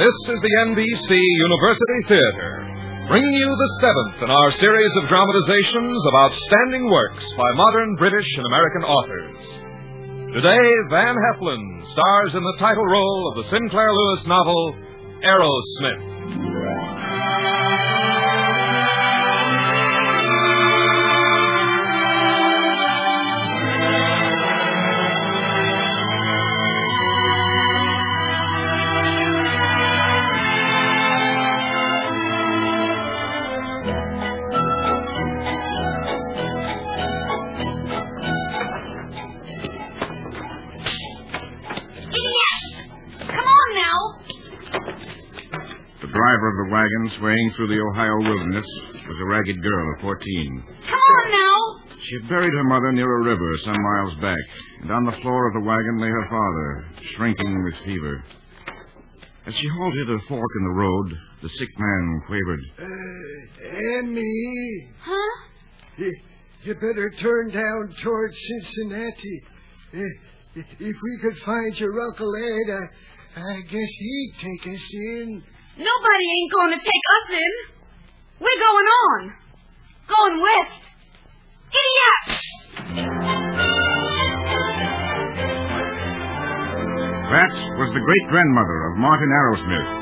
This is the NBC University Theater, bringing you the seventh in our series of dramatizations of outstanding works by modern British and American authors. Today, Van Heflin stars in the title role of the Sinclair Lewis novel, Arrowsmith. The driver of the wagon swaying through the Ohio wilderness was a ragged girl of 14. Come on now! She had buried her mother near a river some miles back, and on the floor of the wagon lay her father, shrinking with fever. As she halted at a fork in the road, the sick man quavered. Emmy. Huh? You better turn down towards Cincinnati. If we could find your Uncle Ed, I guess he'd take us in. Nobody ain't going to take us in. We're going on. Going west. Giddy up! That was the great-grandmother of Martin Arrowsmith.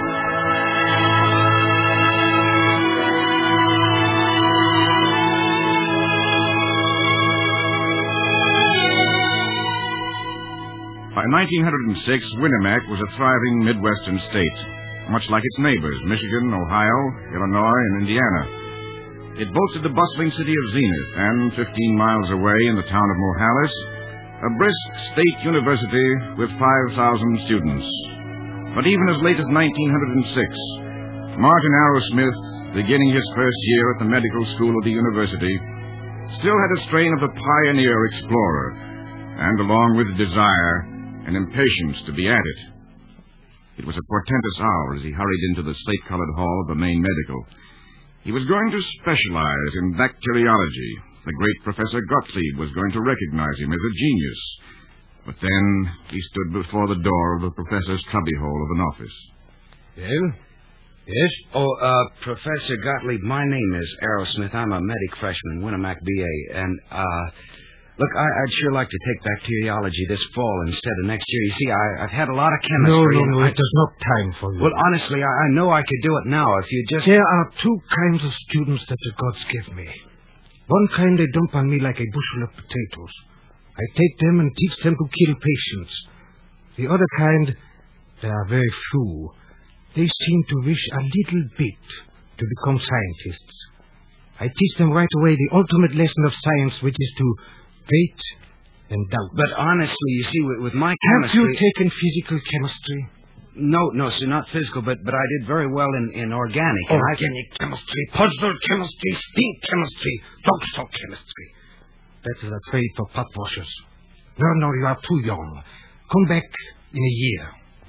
By 1906, Winnemac was a thriving Midwestern state, much like its neighbors, Michigan, Ohio, Illinois, and Indiana. It boasted the bustling city of Zenith, and 15 miles away in the town of Mohalis, a brisk state university with 5,000 students. But even as late as 1906, Martin Arrowsmith, beginning his first year at the medical school of the university, still had a strain of the pioneer explorer, and along with desire, an impatience to be at it. It was a portentous hour as he hurried into the slate-colored hall of the main medical. He was going to specialize in bacteriology. The great Professor Gottlieb was going to recognize him as a genius. But then he stood before the door of the professor's cubbyhole of an office. Well? Yes? Oh, Professor Gottlieb, my name is Arrowsmith. I'm a medic freshman, Winnemac BA, and, look, I'd sure like to take bacteriology this fall instead of next year. You see, I've had a lot of chemistry. No, there's no time for you. Well, honestly, I know I could do it now if you just... There are two kinds of students that the gods give me. One kind they dump on me like a bushel of potatoes. I take them and teach them to kill patients. The other kind, there are very few. They seem to wish a little bit to become scientists. I teach them right away the ultimate lesson of science, which is to wait and doubt. But honestly, you see, with my chemistry... Have you taken physical chemistry? No, sir, not physical, but I did very well in organic. Organic chemistry, puzzle chemistry, stink chemistry, dog chemistry. That is a trade for pot washers. No, you are too young. Come back in a year.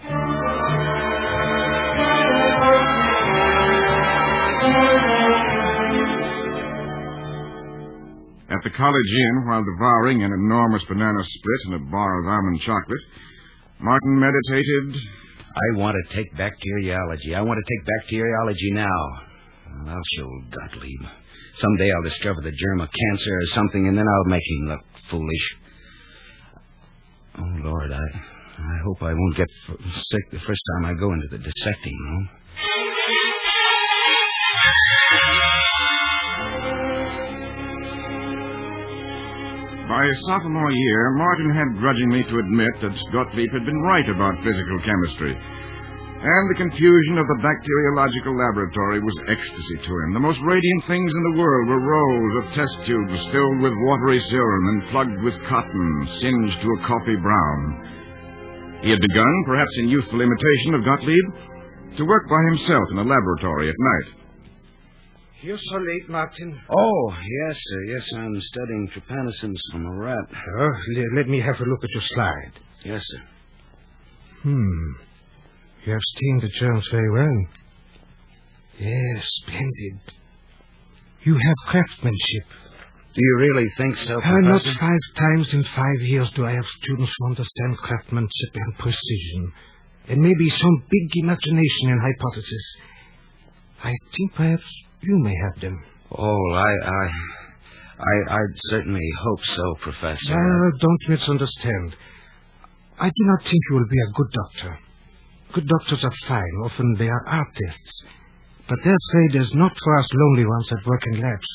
At the College Inn, while devouring an enormous banana split and a bar of almond chocolate, Martin meditated. I want to take bacteriology. I want to take bacteriology now. Well, I'll show Gottlieb. Someday I'll discover the germ of cancer or something, and then I'll make him look foolish. Oh, Lord, I hope I won't get sick the first time I go into the dissecting room. By his sophomore year, Martin had grudgingly to admit that Gottlieb had been right about physical chemistry. And the confusion of the bacteriological laboratory was ecstasy to him. The most radiant things in the world were rows of test tubes filled with watery serum and plugged with cotton, singed to a coffee brown. He had begun, perhaps in youthful imitation of Gottlieb, to work by himself in a laboratory at night. You're so late, Martin. Oh, yes, sir. Yes, I'm studying trypanosomes from a rat. Let me have a look at your slide. Yes, sir. You have stained the germs very well. Yes, splendid. You have craftsmanship. Do you really think so, Professor? Not 5 times in 5 years do I have students who understand craftsmanship and precision. and maybe some big imagination and hypothesis. I think perhaps you may have them. Oh, I'd certainly hope so, Professor. Don't misunderstand. I do not think you will be a good doctor. Good doctors are fine. Often they are artists. But their trade is not for us lonely ones that work in labs.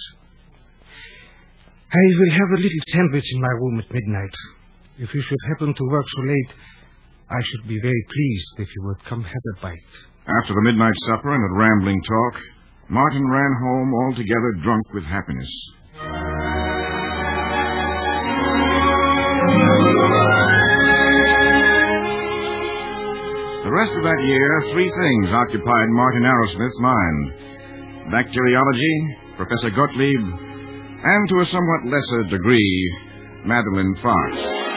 I will have a little sandwich in my room at midnight. If you should happen to work so late, I should be very pleased if you would come have a bite. After the midnight supper and a rambling talk, Martin ran home altogether drunk with happiness. The rest of that year, three things occupied Martin Arrowsmith's mind: bacteriology, Professor Gottlieb, and to a somewhat lesser degree, Madeline Fox.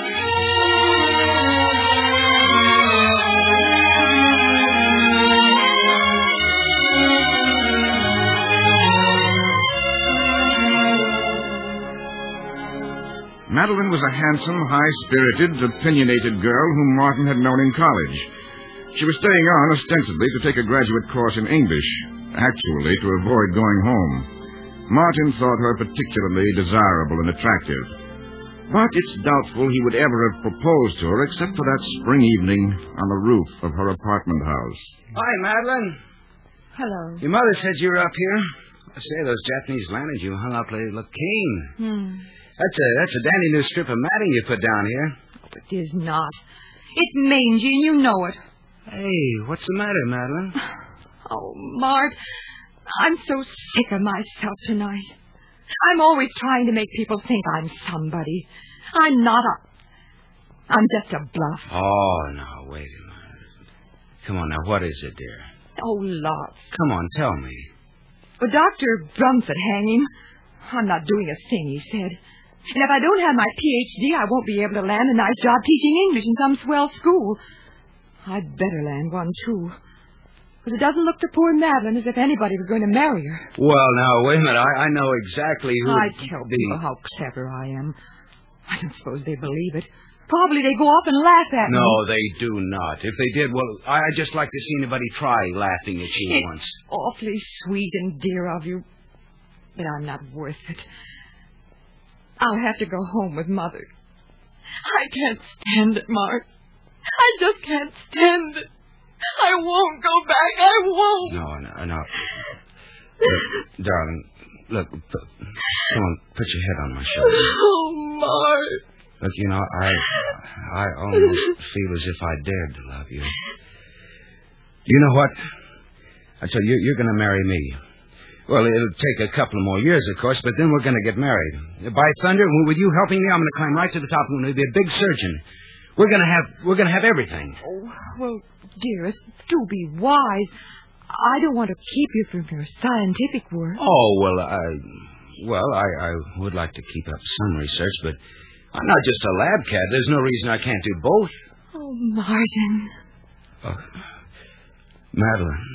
Madeline was a handsome, high-spirited, opinionated girl whom Martin had known in college. She was staying on ostensibly to take a graduate course in English, actually to avoid going home. Martin thought her particularly desirable and attractive. But it's doubtful he would ever have proposed to her except for that spring evening on the roof of her apartment house. Hi, Madeline. Hello. Your mother said you were up here. I say, those Japanese lanterns you hung up look keen. That's a dandy new strip of matting you put down here. Oh, it is not. It's mangy, and you know it. Hey, what's the matter, Madeline? Oh, Mart, I'm so sick of myself tonight. I'm always trying to make people think I'm somebody. I'm not I'm just a bluff. Oh, no, wait a minute. Come on, now, what is it, dear? Oh, lots. Come on, tell me. Well, Dr. Brumford hanging. I'm not doing a thing, he said. And if I don't have my Ph.D., I won't be able to land a nice job teaching English in some swell school. I'd better land one, too. Because it doesn't look to poor Madeline as if anybody was going to marry her. Well, now, wait a minute. I know exactly who... I tell people how clever I am. I don't suppose they believe it. Probably they go off and laugh at me. No, they do not. If they did, well, I'd just like to see anybody try laughing at you once. It's awfully sweet and dear of you. But I'm not worth it. I'll have to go home with Mother. I can't stand it, Mark. I just can't stand it. I won't go back. I won't. No. Look, darling, look, come on, put your head on my shoulder. Oh, Mark. Look, you know, I almost feel as if I dared to love you. You know what? I tell you, you're going to marry me. Well, it'll take a couple of more years, of course, but then we're going to get married. By thunder, with you helping me, I'm going to climb right to the top. I'm going to be a big surgeon. We're going to have everything. Oh, well, dearest, do be wise. I don't want to keep you from your scientific work. Oh, well, I would like to keep up some research, but I'm not just a lab cat. There's no reason I can't do both. Oh, Martin. Oh, Madeline.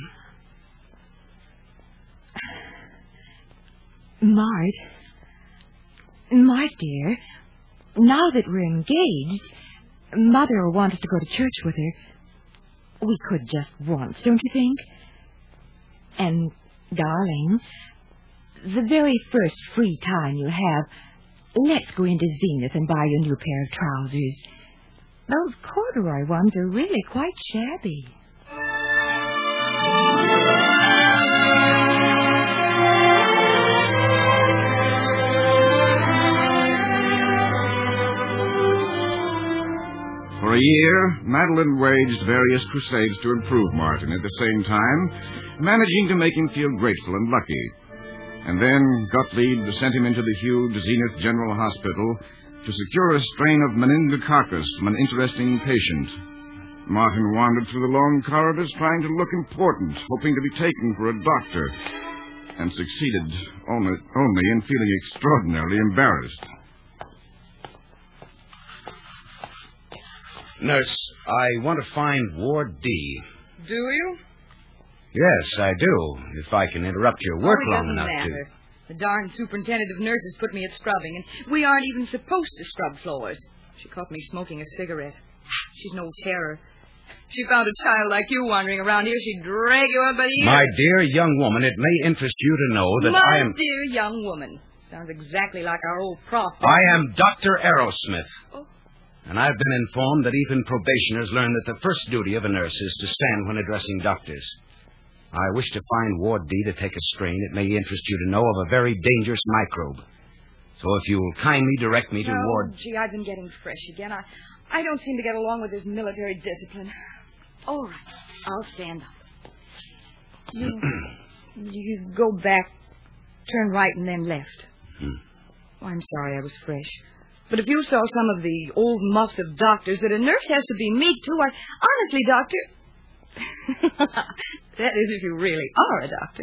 Mart, dear, now that we're engaged, Mother will want us to go to church with her. We could just once, don't you think? And, darling, the very first free time you have, let's go into Zenith and buy you a new pair of trousers. Those corduroy ones are really quite shabby. For a year, Madeline waged various crusades to improve Martin, at the same time managing to make him feel grateful and lucky. And then Gottlieb sent him into the huge Zenith General Hospital to secure a strain of meningococcus from an interesting patient. Martin wandered through the long corridors trying to look important, hoping to be taken for a doctor, and succeeded only in feeling extraordinarily embarrassed. Nurse, I want to find Ward D. Do you? Yes, I do, if I can interrupt your work long enough to. The darn superintendent of nurses put me at scrubbing, and we aren't even supposed to scrub floors. She caught me smoking a cigarette. She's no terror. She found a child like you wandering around here, she'd drag you up by the ears. My dear young woman, it may interest you to know that I am... My dear young woman. Sounds exactly like our old prof. I am Dr. Arrowsmith. Oh. And I've been informed that even probationers learn that the first duty of a nurse is to stand when addressing doctors. I wish to find Ward D to take a strain it may interest you to know of a very dangerous microbe. So if you'll kindly direct me to Ward... Gee, I've been getting fresh again. I don't seem to get along with this military discipline. All right, I'll stand up. You go back, turn right, and then left. Oh, I'm sorry I was fresh. But if you saw some of the old muffs of doctors that a nurse has to be meek to, honestly, Doctor... That is if you really are a doctor.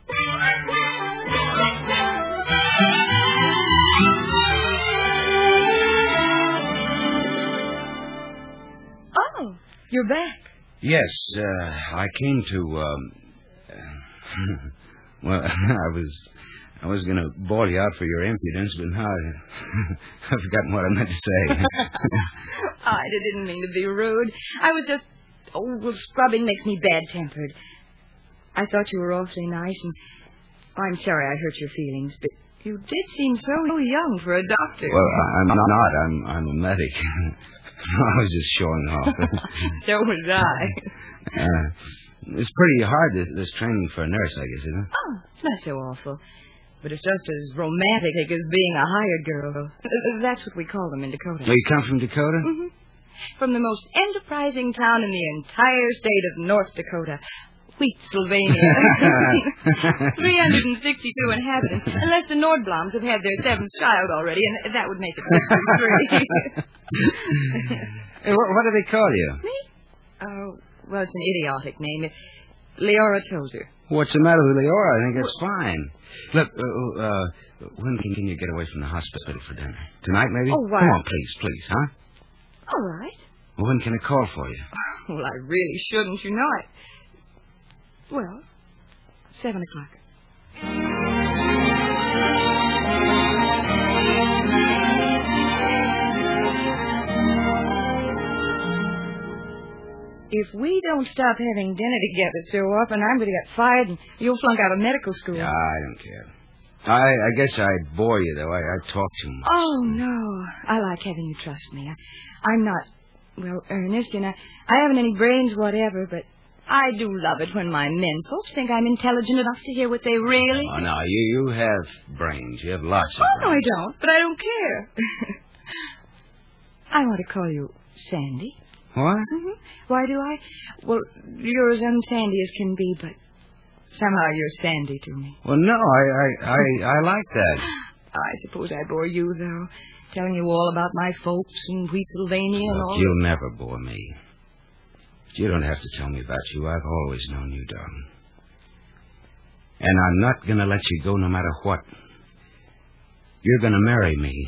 Oh, you're back. Yes, I came to, well, I was going to bawl you out for your impudence, but now I've forgotten what I meant to say. I didn't mean to be rude. I was just... Oh, well, scrubbing makes me bad-tempered. I thought you were awfully nice, and I'm sorry I hurt your feelings, but you did seem so young for a doctor. Well, I'm not. I'm a medic. I was just showing off. So was I. It's pretty hard, this training for a nurse, I guess, isn't it? Oh, it's not so awful. But it's just as romantic as being a hired girl. That's what we call them in Dakota. Well, you come from Dakota? Mm-hmm. From the most enterprising town in the entire state of North Dakota, Wheatsylvania. 362 inhabitants, unless the Nordbloms have had their seventh child already, and that would make it 63. Hey, what do they call you? Me? Oh, well, it's an idiotic name. It's Leora Tozer. What's the matter with Leora? I think that's fine. Look, when can you get away from the hospital for dinner? Tonight, maybe? Oh, why? Come on, please, huh? All right. Well, when can I call for you? Well, I really shouldn't, you know it. Well, 7 o'clock. If we don't stop having dinner together so often, I'm going to get fired and you'll flunk out of medical school. Yeah, I don't care. I guess I'd bore you, though. I talk too much. Oh, no. I like having you trust me. I'm not, well, earnest, and I haven't any brains whatever, but I do love it when my men folks think I'm intelligent enough to hear what they really... Oh, no, you have brains. You have lots of brains. Oh, no, I don't, but I don't care. I want to call you Sandy. What? Mm-hmm. Why do I? Well, you're as unsandy as can be, but somehow you're Sandy to me. Well, no, I like that. I suppose I bore you, though, telling you all about my folks in Wheatsylvania and all. You'll never bore me. You don't have to tell me about you. I've always known you, darling. And I'm not going to let you go no matter what. You're going to marry me.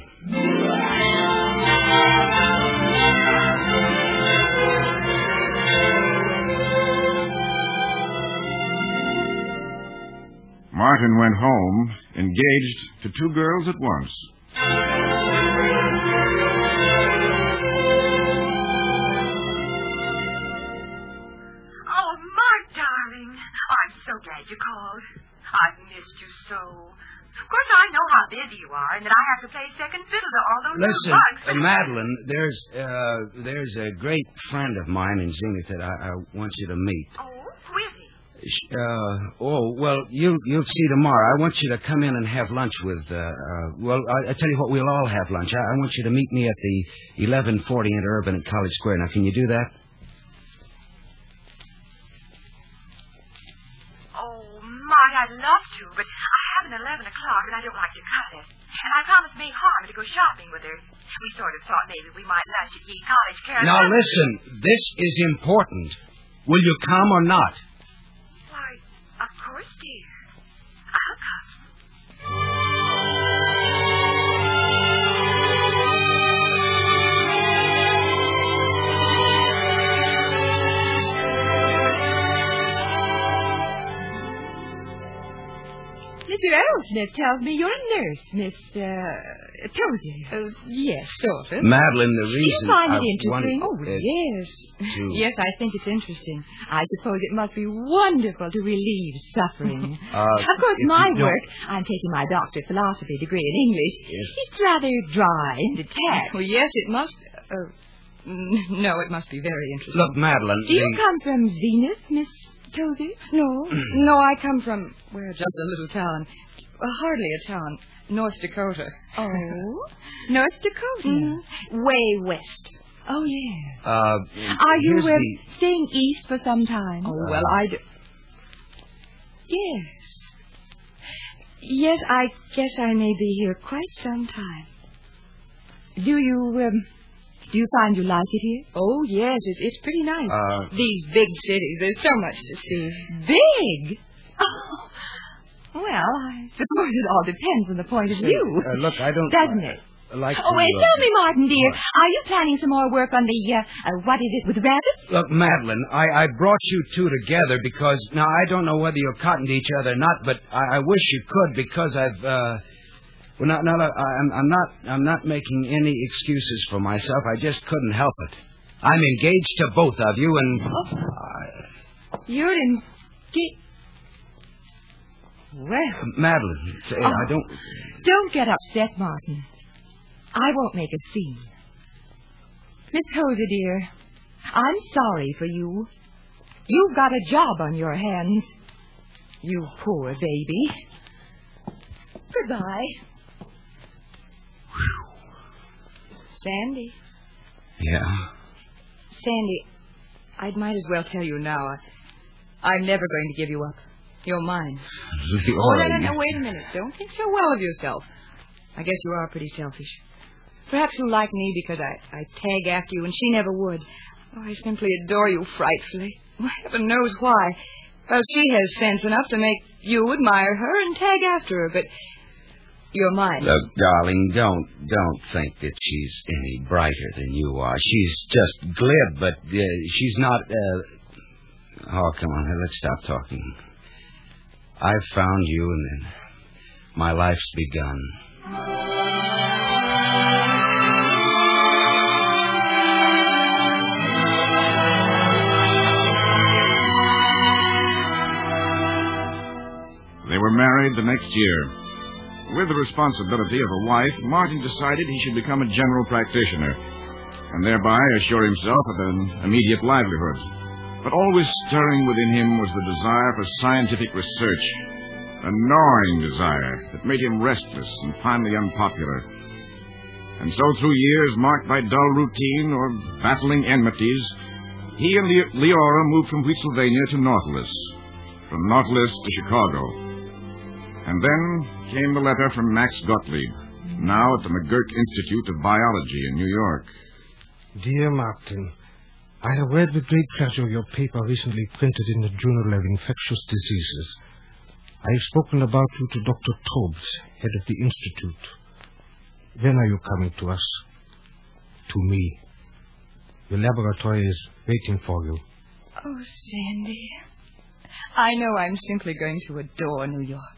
Martin went home, engaged to two girls at once. Oh, Mark, darling. I'm so glad you called. I've missed you so. Of course, I know how busy you are and that I have to play second fiddle to all those Listen, little bugs. Madeline, there's a great friend of mine in Zenith that I want you to meet. Oh, who is he? Well, you'll see tomorrow. I want you to come in and have lunch with, I tell you what, we'll all have lunch. I want you to meet me at the 1140 Interurban at College Square. Now, can you do that? Oh, Mark, I'd love to, but I have an 11 o'clock and I don't like to cut it. And I promised May Harmon to go shopping with her. We sort of thought maybe we might lunch at East College, Carolina. Now, listen, this is important. Will you come or not? Of course, dear. I'll come. Mr. Mr. Arrowsmith tells me you're a nurse, Miss, Tozier. Yes, sort of. Madeline, the Do reason you find I it interesting? wanted, Yes. Yes, I think it's interesting. I suppose it must be wonderful to relieve suffering. Of course, if my you don't- work, I'm taking my doctorate of philosophy degree in English, it's rather dry and detached. Well, yes, it must... no, it must be very interesting. Look, Madeline, Do you come from Zenith, Miss Tozier? No, I come from, just a little town. Hardly a town. North Dakota. Oh, North Dakota. Way west. Oh, yeah. Are you here's the- staying east for some time? Oh, well, I do... Yes. Yes, I guess I may be here quite some time. Do you find you like it here? Oh, yes, it's pretty nice. These big cities, there's so much to see. Big? Oh, well, I suppose it all depends on the point of view. Look, I don't... Doesn't it? Like Oh, wait, tell me, Martin, dear, are you planning some more work on the, what is it, with rabbits? Look, Madeline, I brought you two together because... Now, I don't know whether you're cotton to each other or not, but I wish you could because I've... Well, now, look, I'm not making any excuses for myself. I just couldn't help it. I'm engaged to both of you, and... You're engaged... Well... Madeline, I don't... Don't get upset, Martin. I won't make a scene. Miss Tozier, dear, I'm sorry for you. You've got a job on your hands. You poor baby. Goodbye. Sandy? Yeah? Sandy, I might as well tell you now. I'm never going to give you up. You're mine. No, wait a minute. Don't think so well of yourself. I guess you are pretty selfish. Perhaps you like me because I tag after you and she never would. Oh, I simply adore you frightfully. Well, heaven knows why. Well, she has sense enough to make you admire her and tag after her, but you're mine. Look, darling, don't think that she's any brighter than you are. She's just glib, but she's not... Oh, come on, let's stop talking. I've found you, and then my life's begun. They were married the next year. With the responsibility of a wife, Martin decided he should become a general practitioner and thereby assure himself of an immediate livelihood. But always stirring within him was the desire for scientific research, a gnawing desire that made him restless and finally unpopular. And so through years marked by dull routine or battling enmities, he and Leora moved from Pennsylvania to Nautilus, from Nautilus to Chicago. And then came the letter from Max Gottlieb, now at the McGurk Institute of Biology in New York. Dear Martin, I have read with great pleasure your paper recently printed in the Journal of Infectious Diseases. I have spoken about you to Dr. Tobes, head of the Institute. When are you coming to us? To me. The laboratory is waiting for you. Oh, Sandy. I know I'm simply going to adore New York.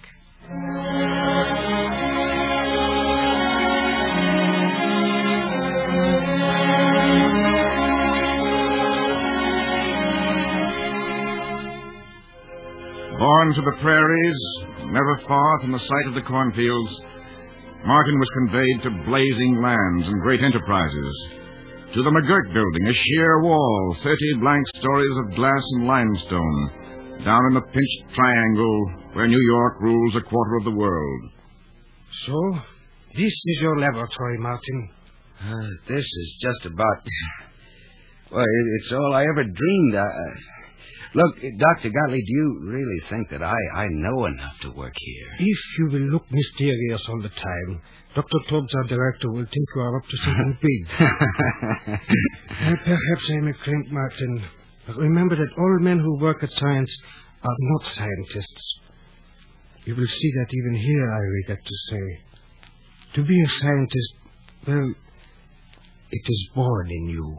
Born to the prairies, never far from the site of the cornfields, Martin was conveyed to blazing lands and great enterprises. To the McGurk building, a sheer wall, 30 blank stories of glass and limestone, down in the pinched triangle where New York rules a quarter of the world. So, this is your laboratory, Martin. This is just about... Well, it's all I ever dreamed. Look, Dr. Gottlieb, do you really think that I know enough to work here? If you will look mysterious all the time, Dr. Tobes, our director, will think you are up to something big. Perhaps I'm a crank, Martin. But remember that all men who work at science are not scientists. You will see that even here, I regret to say. To be a scientist, well, it is born in you.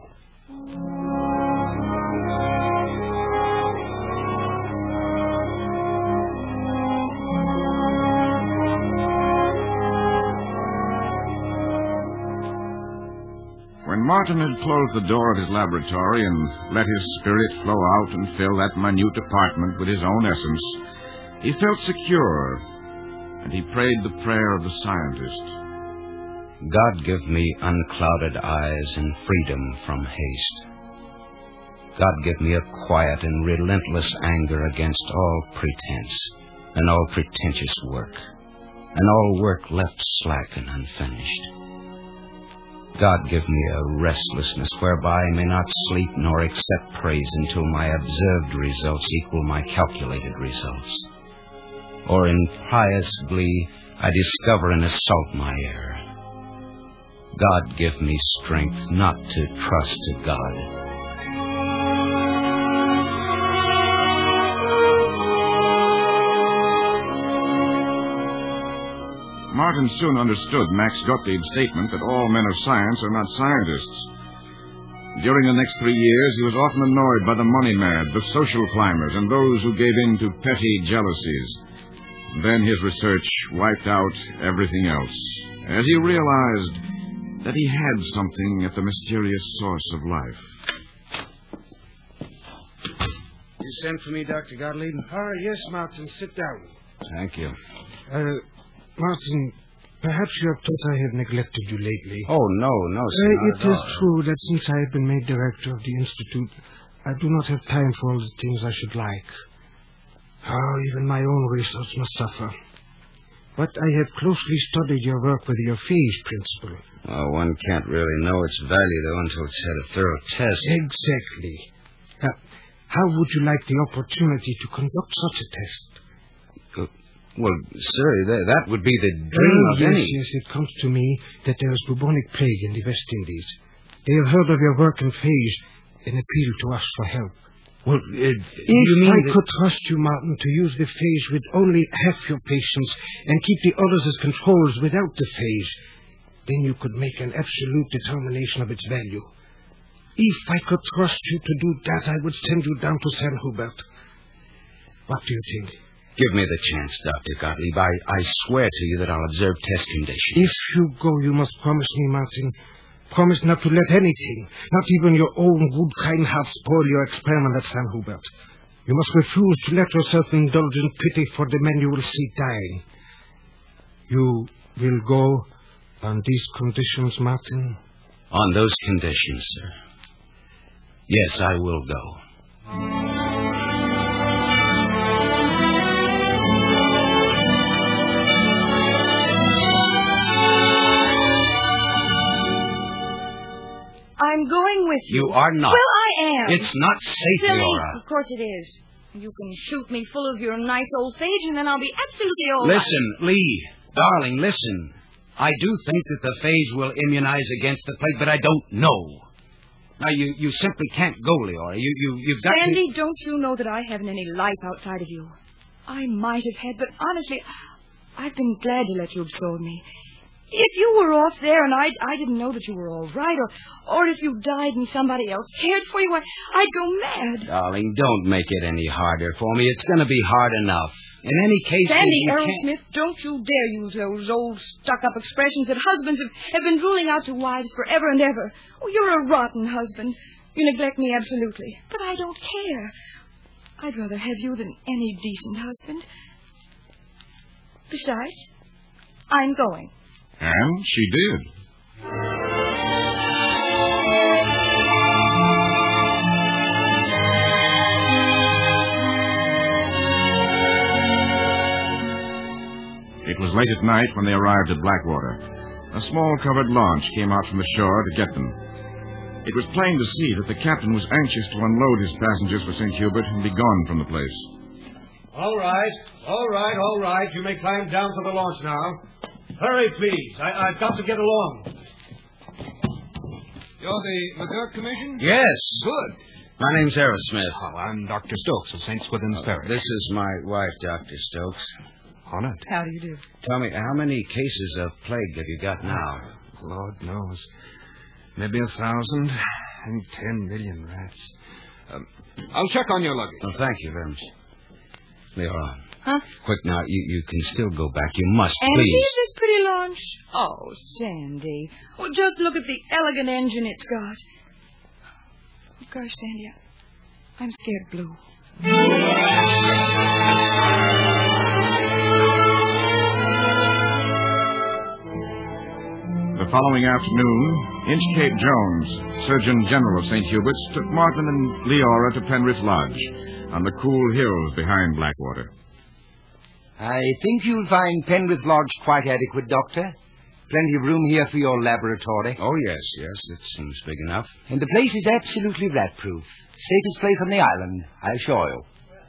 Martin had closed the door of his laboratory and let his spirit flow out and fill that minute apartment with his own essence. He felt secure, and he prayed the prayer of the scientist. God give me unclouded eyes and freedom from haste. God give me a quiet and relentless anger against all pretense and all pretentious work, and all work left slack and unfinished. God give me a restlessness whereby I may not sleep nor accept praise until my observed results equal my calculated results. Or in pious glee I discover and assault my error. God give me strength not to trust to God. Martin soon understood Max Gottlieb's statement that all men of science are not scientists. During the next 3 years, he was often annoyed by the money-mad, the social climbers, and those who gave in to petty jealousies. Then his research wiped out everything else, as he realized that he had something at the mysterious source of life. You sent for me, Dr. Gottlieb? Yes, Martin. Sit down. Thank you. Martin, perhaps you have thought I have neglected you lately. Oh, no, sir. It is true that since I have been made director of the Institute, I do not have time for all the things I should like. Even my own research must suffer. But I have closely studied your work with your phage principle. Well, one can't really know its value, though, until it's had a thorough test. Exactly. How would you like the opportunity to conduct such a test? Well, sir, that would be the dream of any... Yes, it comes to me that there is bubonic plague in the West Indies. They have heard of your work in phage and appeal to us for help. Well, if I could trust you, Martin, to use the phage with only half your patients and keep the others as controls without the phage, then you could make an absolute determination of its value. If I could trust you to do that, I would send you down to San Hubert. What do you think? Give me the chance, Dr. Gottlieb. I swear to you that I'll observe test conditions. If you go, you must promise me, Martin. Promise not to let anything, not even your own good kind heart, spoil your experiment at San Hubert. You must refuse to let yourself indulge in pity for the men you will see dying. You will go on these conditions, Martin? On those conditions, sir. Yes, I will go. I'm going with you. You are not. Well, I am. It's not safe, Silly. Laura. Of course it is. You can shoot me full of your nice old phage, and then I'll be absolutely all right. Listen, Lee. Darling, listen. I do think that the phage will immunize against the plague, but I don't know. Now, you simply can't go, Leora. You've got Sandy, don't you know that I haven't any life outside of you? I might have had, but honestly, I've been glad to let you absorb me. If you were off there and I didn't know that you were all right, or if you died and somebody else cared for you, I'd go mad. Darling, don't make it any harder for me. It's going to be hard enough. In any case... Sandy, Aerosmith, don't you dare use those old stuck-up expressions that husbands have been ruling out to wives forever and ever. Oh, you're a rotten husband. You neglect me absolutely. But I don't care. I'd rather have you than any decent husband. Besides, I'm going. And she did. It was late at night when they arrived at Blackwater. A small covered launch came out from the shore to get them. It was plain to see that the captain was anxious to unload his passengers for St. Hubert and be gone from the place. All right. You may climb down to the launch now. Hurry, please. I've got to get along. You're the McGurk Commission? Yes. Good. My name's Aerosmith. Oh, I'm Dr. Stokes of St. Swithin's Parish. This is my wife, Dr. Stokes. Honored. How do you do? Tell me, how many cases of plague have you got now? Lord knows. Maybe 1,000 and 10 million rats. I'll check on your luggage. Oh, thank you very much. Leora. Huh? Quick now, you can still go back. You must, And please. here's this pretty launch. Oh, Sandy. Oh, just look at the elegant engine it's got. Oh, gosh, Sandy, I'm scared blue. The following afternoon, Inchcape Jones, Surgeon General of St. Hubert's, took Martin and Leora to Penrith Lodge on the cool hills behind Blackwater. I think you'll find Penrith Lodge quite adequate, Doctor. Plenty of room here for your laboratory. Oh, yes, it seems big enough. And the place is absolutely rat-proof. Safest place on the island, I assure you.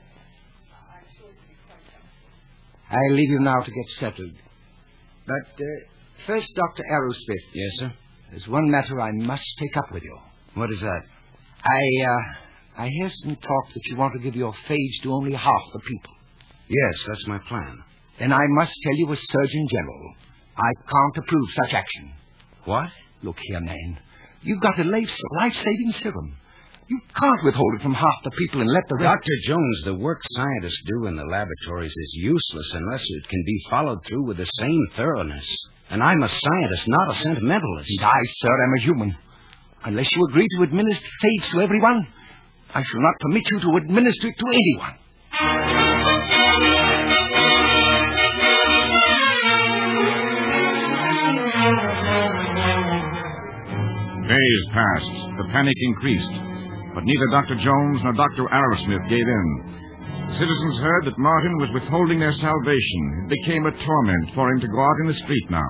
I'll leave you now to get settled. But first, Dr. Arrowsmith. Yes, sir? There's one matter I must take up with you. What is that? I hear some talk that you want to give your phage to only half the people. Yes, that's my plan. Then I must tell you as Surgeon General, I can't approve such action. What? Look here, man. You've got a life-saving serum. You can't withhold it from half the people and let the rest... Dr. Jones, the work scientists do in the laboratories is useless unless it can be followed through with the same thoroughness. And I'm a scientist, not a sentimentalist. And I, sir, am a human. Unless you agree to administer phage to everyone, I shall not permit you to administer it to anyone. Days passed. The panic increased. But neither Dr. Jones nor Dr. Arrowsmith gave in. The citizens heard that Martin was withholding their salvation. It became a torment for him to go out in the street now.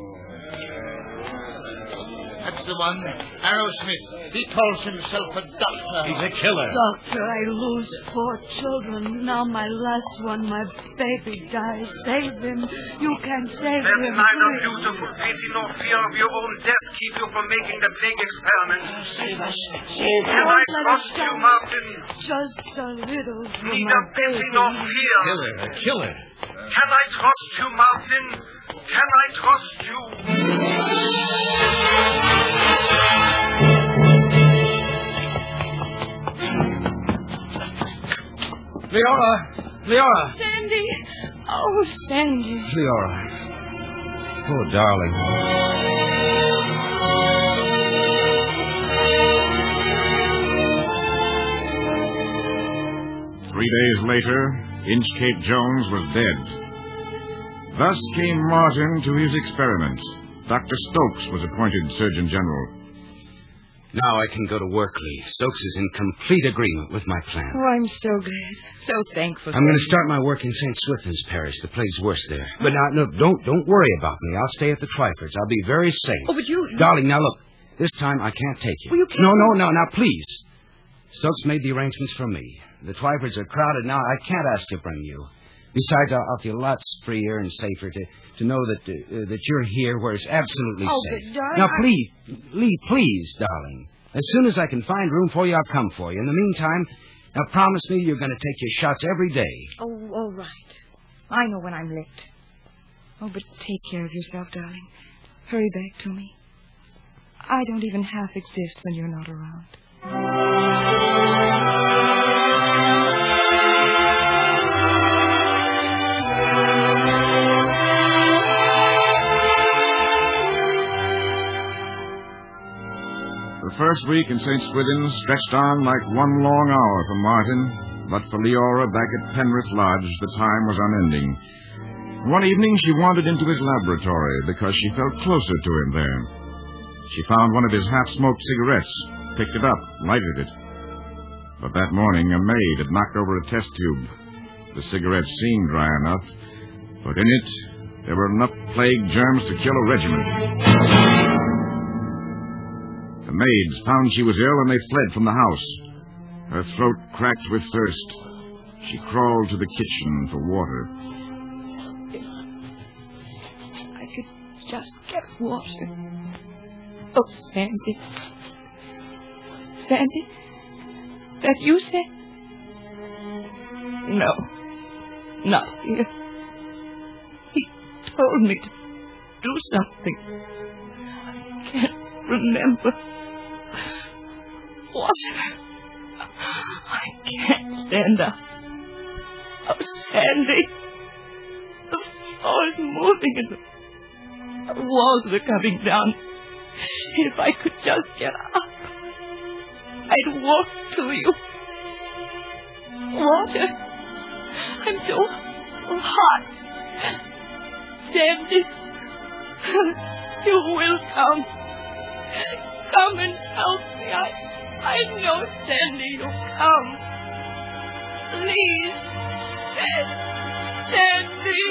That's the one. Arrowsmith. He calls himself a doctor. He's a killer. Doctor, I lose 4 children. Now my last one, my baby, dies. Save him. You can save him. Let neither beautiful pity nor fear of your own death keep you from making the plague experiment. Save us. Can I trust you, Martin? Just a little. Neither pity nor fear. A killer. Can I trust you, Martin? Can I trust you? Leora. Sandy. Oh, Sandy. Leora. Oh, darling. 3 days later, Inchcape Jones was dead. Thus came Martin to his experiment. Dr. Stokes was appointed Surgeon General. Now I can go to work, Lee. Stokes is in complete agreement with my plan. Oh, I'm so glad. So thankful. I'm going to start my work in St. Swithin's Parish. The plague's worse there. But now, look, don't worry about me. I'll stay at the Twyfords. I'll be very safe. Oh, but you... Darling, now look. This time I can't take you. Well, you can't... No, now please. Stokes made the arrangements for me. The Twyfords are crowded now. I can't ask to bring you. Besides, I'll feel lots freer and safer to know that you're here where it's absolutely safe. But darling, now, please, Lee, please, darling. As soon as I can find room for you, I'll come for you. In the meantime, now promise me you're going to take your shots every day. Oh, all right. I know when I'm licked. Oh, but take care of yourself, darling. Hurry back to me. I don't even half exist when you're not around. The first week in St. Swithin's stretched on like one long hour for Martin, but for Leora back at Penrith Lodge, the time was unending. One evening she wandered into his laboratory because she felt closer to him there. She found one of his half-smoked cigarettes, picked it up, lighted it. But that morning a maid had knocked over a test tube. The cigarette seemed dry enough, but in it there were enough plague germs to kill a regiment. The maids found she was ill and they fled from the house. Her throat cracked with thirst. She crawled to the kitchen for water. I could just get water. Oh, Sandy. Sandy? That you said? No. Not here. He told me to do something. I can't remember. What? I can't stand up. Oh, Sandy. The floor is moving and the walls are coming down. If I could just get up, I'd walk to you. Walter, I'm so hot. Sandy, you will come. Come and help me. I know, Sandy, you'll come. Please. Sandy.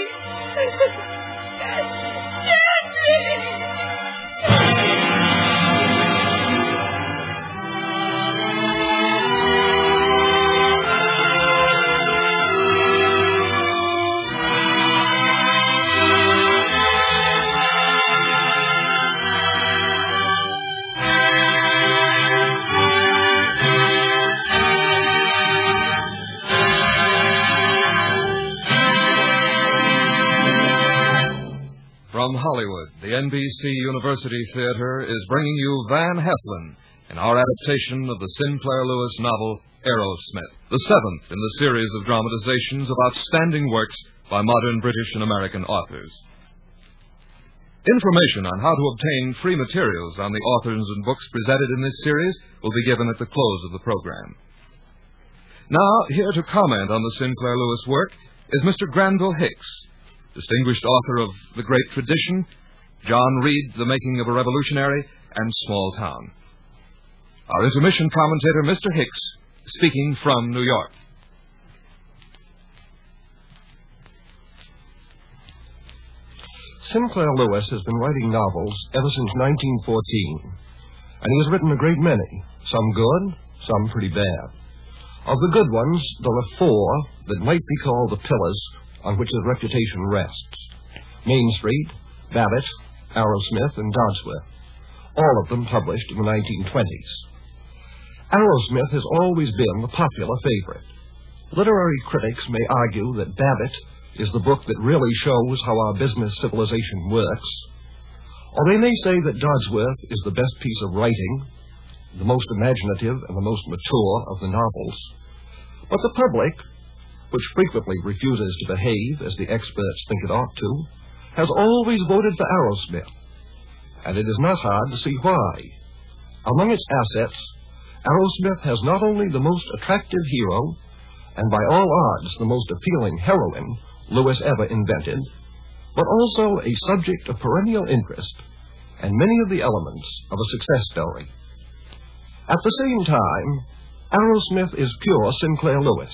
From Hollywood, the NBC University Theater is bringing you Van Heflin in our adaptation of the Sinclair Lewis novel, Arrowsmith, the seventh in the series of dramatizations of outstanding works by modern British and American authors. Information on how to obtain free materials on the authors and books presented in this series will be given at the close of the program. Now, here to comment on the Sinclair Lewis work is Mr. Granville Hicks, distinguished author of The Great Tradition, John Reed, The Making of a Revolutionary, and Small Town. Our intermission commentator, Mr. Hicks, speaking from New York. Sinclair Lewis has been writing novels ever since 1914, and he has written a great many, some good, some pretty bad. Of the good ones, there are four that might be called the pillars on which his reputation rests: Main Street, Babbitt, Arrowsmith, and Dodsworth, all of them published in the 1920s. Arrowsmith has always been the popular favorite. Literary critics may argue that Babbitt is the book that really shows how our business civilization works, or they may say that Dodsworth is the best piece of writing, the most imaginative and the most mature of the novels. But the public, which frequently refuses to behave as the experts think it ought to, has always voted for Arrowsmith, and it is not hard to see why. Among its assets, Arrowsmith has not only the most attractive hero, and by all odds the most appealing heroine Lewis ever invented, but also a subject of perennial interest and many of the elements of a success story. At the same time, Arrowsmith is pure Sinclair Lewis.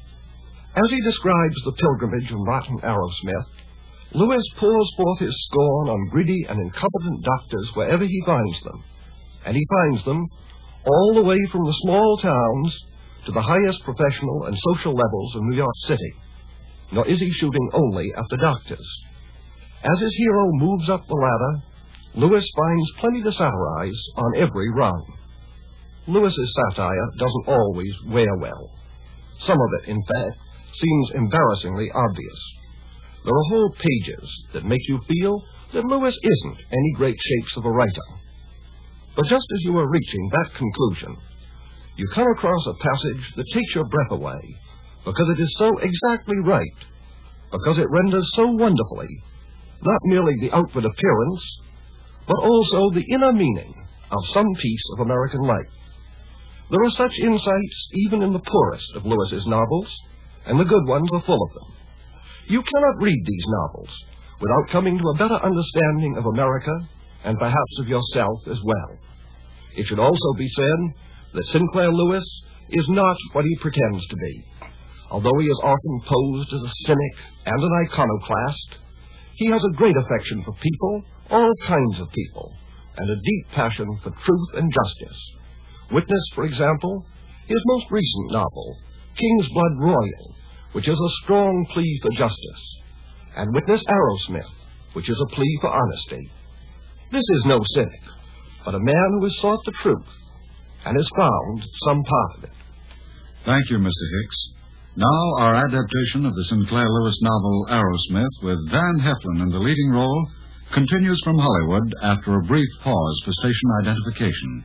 As he describes the pilgrimage of Martin Arrowsmith, Lewis pours forth his scorn on greedy and incompetent doctors wherever he finds them, and he finds them all the way from the small towns to the highest professional and social levels of New York City. Nor is he shooting only at the doctors. As his hero moves up the ladder, Lewis finds plenty to satirize on every rung. Lewis's satire doesn't always wear well. Some of it, in fact, seems embarrassingly obvious. There are whole pages that make you feel that Lewis isn't any great shakes of a writer. But just as you are reaching that conclusion, you come across a passage that takes your breath away, because it is so exactly right, because it renders so wonderfully not merely the outward appearance, but also the inner meaning of some piece of American life. There are such insights even in the poorest of Lewis's novels, and the good ones are full of them. You cannot read these novels without coming to a better understanding of America and perhaps of yourself as well. It should also be said that Sinclair Lewis is not what he pretends to be. Although he is often posed as a cynic and an iconoclast, he has a great affection for people, all kinds of people, and a deep passion for truth and justice. Witness, for example, his most recent novel, King's Blood Royal, which is a strong plea for justice, and witness Arrowsmith, which is a plea for honesty. This is no cynic, but a man who has sought the truth and has found some part of it. Thank you, Mr. Hicks. Now, our adaptation of the Sinclair Lewis novel Arrowsmith, with Van Heflin in the leading role, continues from Hollywood after a brief pause for station identification.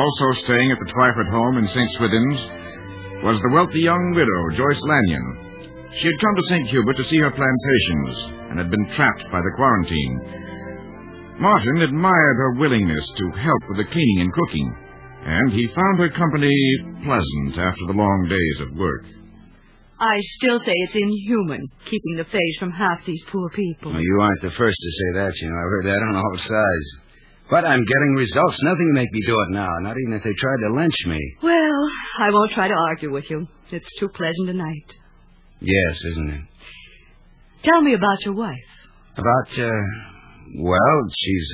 Also staying at the Twyford home in St. Swithin's was the wealthy young widow, Joyce Lanyon. She had come to St. Hubert to see her plantations and had been trapped by the quarantine. Martin admired her willingness to help with the cleaning and cooking, and he found her company pleasant after the long days of work. I still say it's inhuman, keeping the phage from half these poor people. Well, you aren't the first to say that, you know. I've heard that on all sides. But I'm getting results. Nothing will make me do it now, not even if they tried to lynch me. Well, I won't try to argue with you. It's too pleasant a night. Yes, isn't it? Tell me about your wife. About, well, she's,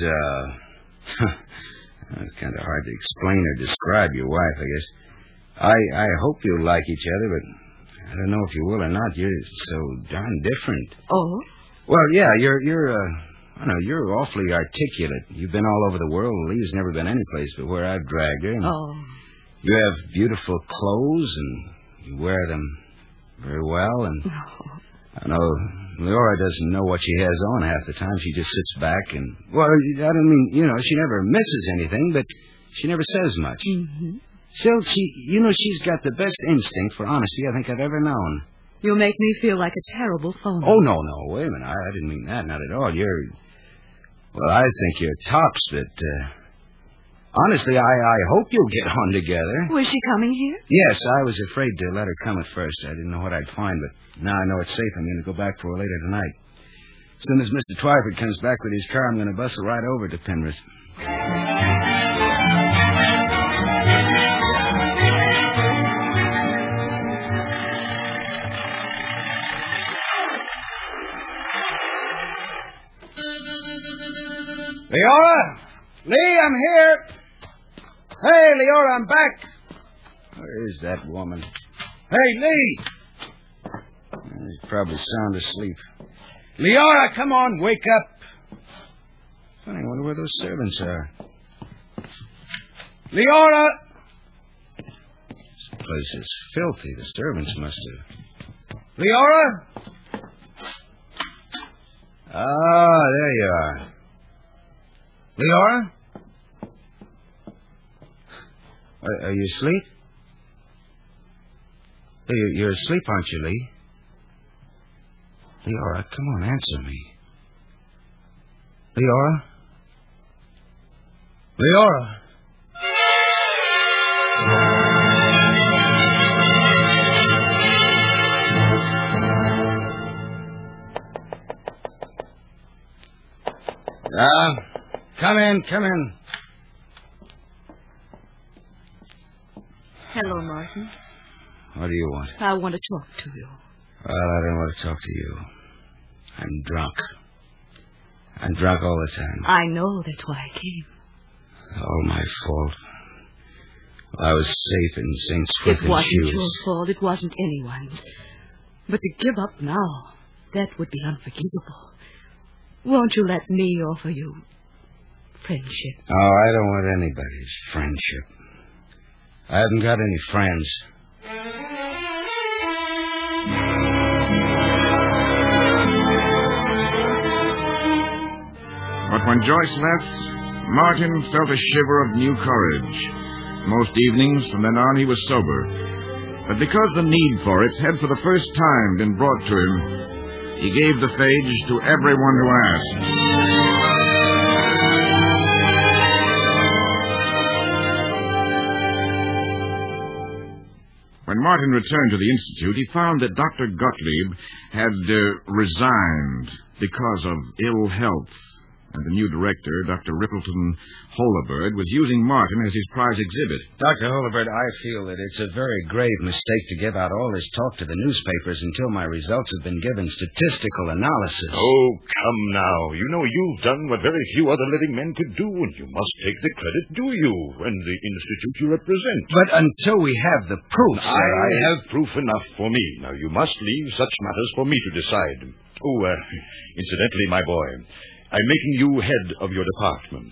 it's kind of hard to explain or describe your wife, I guess. I hope you like each other, but I don't know if you will or not. You're so darn different. Oh? Well, yeah, I know, you're awfully articulate. You've been all over the world. Lee's never been any place but where I've dragged her. Oh. You have beautiful clothes, and you wear them very well, and I know Leora doesn't know what she has on half the time. She just sits back and, well, I don't mean, you know, she never misses anything, but she never says much. Mm-hmm. Still, she's got the best instinct for honesty I think I've ever known. You make me feel like a terrible phony. Oh, no, wait a minute. I didn't mean that, not at all. Well, I think you're tops, but, honestly, I hope you'll get on together. Was she coming here? Yes, I was afraid to let her come at first. I didn't know what I'd find, but now I know it's safe. I'm going to go back for her later tonight. As soon as Mr. Twyford comes back with his car, I'm going to bustle right over to Penrith. Leora! Lee, I'm here! Hey, Leora, I'm back! Where is that woman? Hey, Lee! She's probably sound asleep. Leora, come on, wake up! I wonder where those servants are. Leora! This place is filthy. The servants must have... Leora? Ah, there you are. Leora? Are you asleep? You're asleep, aren't you, Lee? Leora, come on, answer me. Leora? Leora? Come in. Hello, Martin. What do you want? I want to talk to you. Well, I don't want to talk to you. I'm drunk. I'm drunk all the time. I know, that's why I came. All my fault. Well, I was safe in St. Swithin's shoes. It wasn't your fault. It wasn't anyone's. But to give up now, that would be unforgivable. Won't you let me offer you friendship? Oh, I don't want anybody's friendship. I haven't got any friends. But when Joyce left, Martin felt a shiver of new courage. Most evenings from then on he was sober. But because the need for it had for the first time been brought to him, he gave the phage to everyone who asked. When Martin returned to the Institute, he found that Dr. Gottlieb had resigned because of ill health. And the new director, Dr. Rippleton Holabird, was using Martin as his prize exhibit. Dr. Holabird, I feel that it's a very grave mistake to give out all this talk to the newspapers until my results have been given statistical analysis. Oh, come now. You know you've done what very few other living men could do, and you must take the credit due you and the institute you represent. But until we have the proof, sir, I have proof enough for me. Now, you must leave such matters for me to decide. Oh, incidentally, my boy, I'm making you head of your department.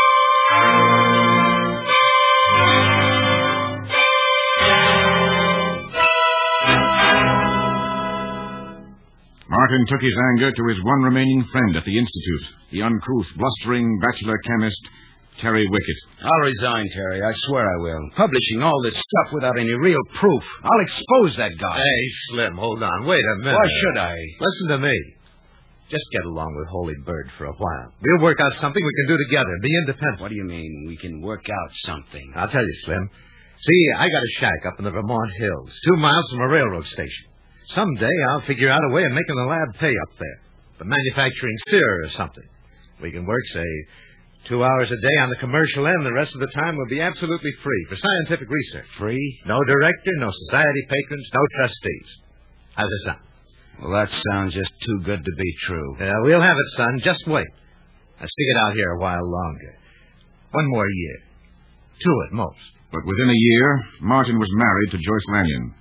Martin took his anger to his one remaining friend at the Institute, the uncouth, blustering bachelor chemist, Terry Wickett. I'll resign, Terry. I swear I will. Publishing all this stuff without any real proof. I'll expose that guy. Hey, Slim, hold on. Wait a minute. Why should I? Listen to me. Just get along with Holy Bird for a while. We'll work out something we can do together. Be independent. What do you mean, we can work out something? I'll tell you, Slim. See, I got a shack up in the Vermont hills, 2 miles from a railroad station. Someday I'll figure out a way of making the lab pay up there. For manufacturing sear or something. We can work, say, 2 hours a day on the commercial end. The rest of the time will be absolutely free for scientific research. Free? No director, no society patrons, no trustees. How's it sound? Well, that sounds just too good to be true. We'll have it, son. Just wait. I'll stick it out here a while longer. 1 more year. 2 at most. But within a year, Martin was married to Joyce Lanyon.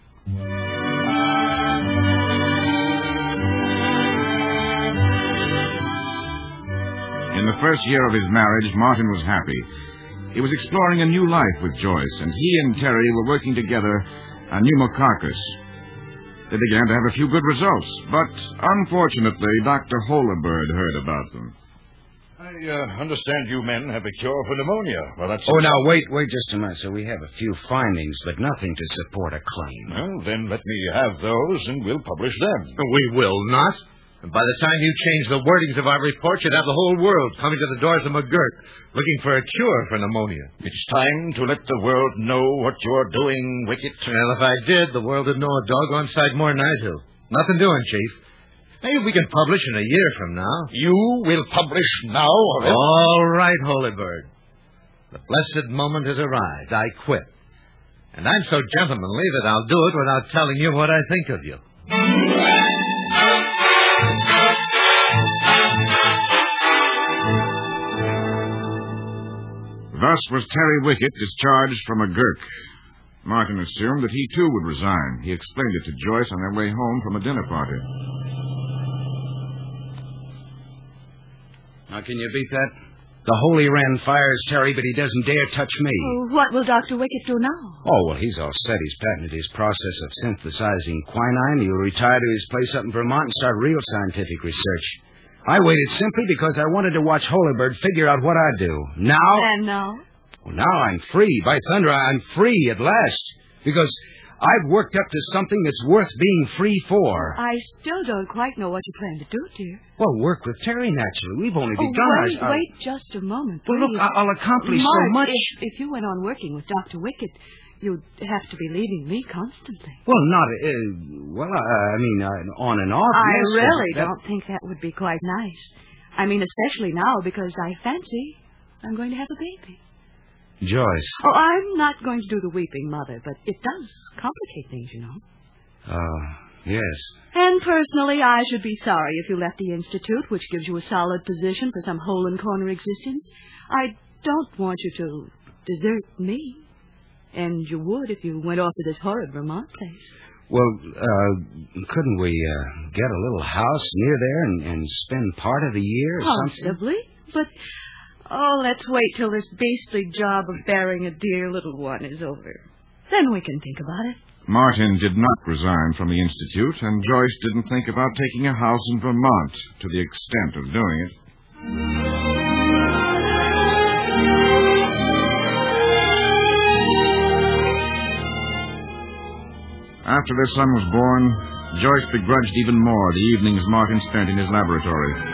In the first year of his marriage, Martin was happy. He was exploring a new life with Joyce, and he and Terry were working together on pneumococcus. They began to have a few good results, but unfortunately, Dr. Holabird heard about them. I understand you men have a cure for pneumonia. Well, that's... Oh, now, wait just a minute. So we have a few findings, but nothing to support a claim. Well, then let me have those, and we'll publish them. We will not. And by the time you change the wordings of our report, you'd have the whole world coming to the doors of McGurk, looking for a cure for pneumonia. It's time to let the world know what you're doing, Wickett. Well, if I did, the world would know a doggone sight more than I do. Nothing doing, Chief. Maybe we can publish in a year from now. You will publish now, or else... All right, Holybird. The blessed moment has arrived. I quit. And I'm so gentlemanly that I'll do it without telling you what I think of you. Thus was Terry Wickett discharged from McGurk. Martin assumed that he, too, would resign. He explained it to Joyce on their way home from a dinner party. Now, can you beat that? The Holy Wren fires Terry, but he doesn't dare touch me. Oh, what will Dr. Wickett do now? Oh, well, he's all set. He's patented his process of synthesizing quinine. He'll retire to his place up in Vermont and start real scientific research. I waited simply because I wanted to watch Holybird figure out what I'd do. Now... And now? Well, now I'm free. By thunder, I'm free at last. Because I've worked up to something that's worth being free for. I still don't quite know what you plan to do, dear. Well, work with Terry, naturally. We've only begun. Wait just a moment, Well, please. look, I'll accomplish so much. If you went on working with Dr. Wickett, you'd have to be leaving me constantly. Well, not... on and off. I yes, really don't think that would be quite nice. I mean, especially now, because I fancy I'm going to have a baby. Joyce. Oh, I'm not going to do the weeping, Mother, but it does complicate things, you know. Yes. And personally, I should be sorry if you left the Institute, which gives you a solid position for some hole-and-corner existence. I don't want you to desert me. And you would if you went off to this horrid Vermont place. Well, couldn't we get a little house near there and spend part of the year or something? Possibly, but... Oh, let's wait till this beastly job of bearing a dear little one is over. Then we can think about it. Martin did not resign from the Institute, and Joyce didn't think about taking a house in Vermont to the extent of doing it. After their son was born, Joyce begrudged even more the evenings Martin spent in his laboratory.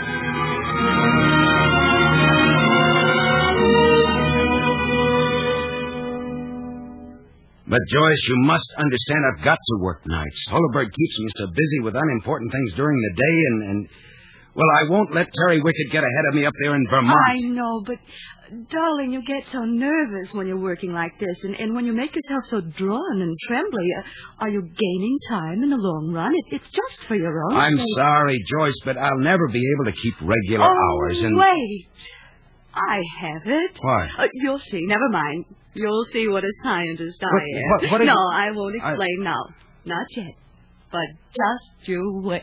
But, Joyce, you must understand I've got to work nights. Holabird keeps me so busy with unimportant things during the day, and well, I won't let Terry Wickett get ahead of me up there in Vermont. I know, but, darling, you get so nervous when you're working like this, and when you make yourself so drawn and trembly, are you gaining time in the long run? It's just for your own I'm sake. sorry, Joyce, but I'll never be able to keep regular hours. And wait. I have it. What? You'll see. Never mind. You'll see what a scientist I am. What no, I won't explain now. Not yet. But just you wait.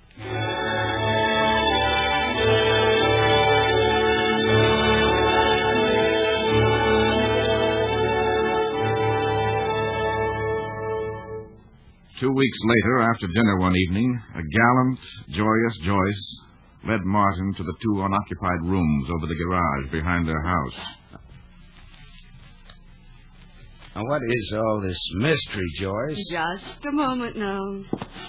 2 weeks later, after dinner one evening, a gallant, joyous Joyce led Martin to the 2 unoccupied rooms over the garage behind their house. Now, what is all this mystery, Joyce? Just a moment now.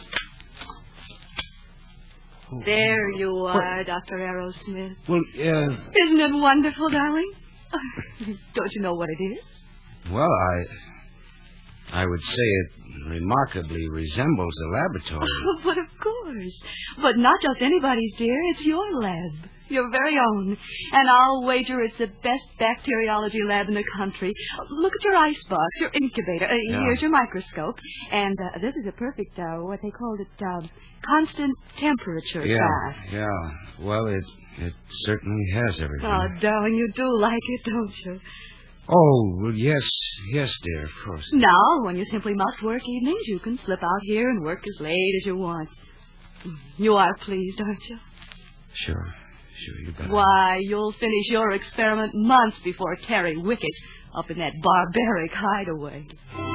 There you are, Dr. Arrowsmith. Well, Isn't it wonderful, darling? Don't you know what it is? Well, I would say it remarkably resembles a laboratory. Oh, but of course. But not just anybody's, dear. It's your lab. Your very own. And I'll wager it's the best bacteriology lab in the country. Look at your icebox, your incubator. Here's your microscope. And this is a perfect, what they called it, constant temperature bath. Yeah. Well, it certainly has everything. Oh, darling, you do like it, don't you? Oh, well, yes, dear, of course. Now, when you simply must work evenings, you can slip out here and work as late as you want. You are pleased, aren't you? Sure, you bet. Why, you'll finish your experiment months before Terry Wickett up in that barbaric hideaway.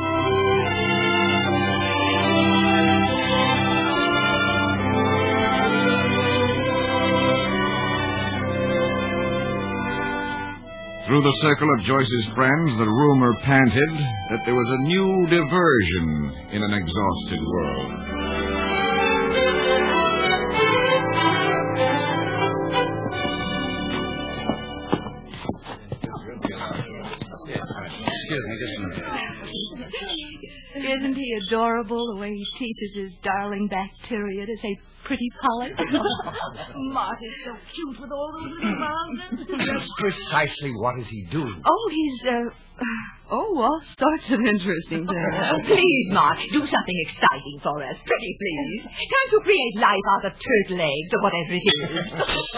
Through the circle of Joyce's friends, the rumor panted that there was a new diversion in an exhausted world. Excuse me, just a minute. Isn't he adorable, the way he teaches his darling bacteria to say pretty pollen? Mart is so cute with all those little mountains. That's precisely what is he doing. Oh, he's, all sorts of interesting things. Please, Mart, do something exciting for us. Pretty, please. Can't you create life out of turtle eggs or whatever it is?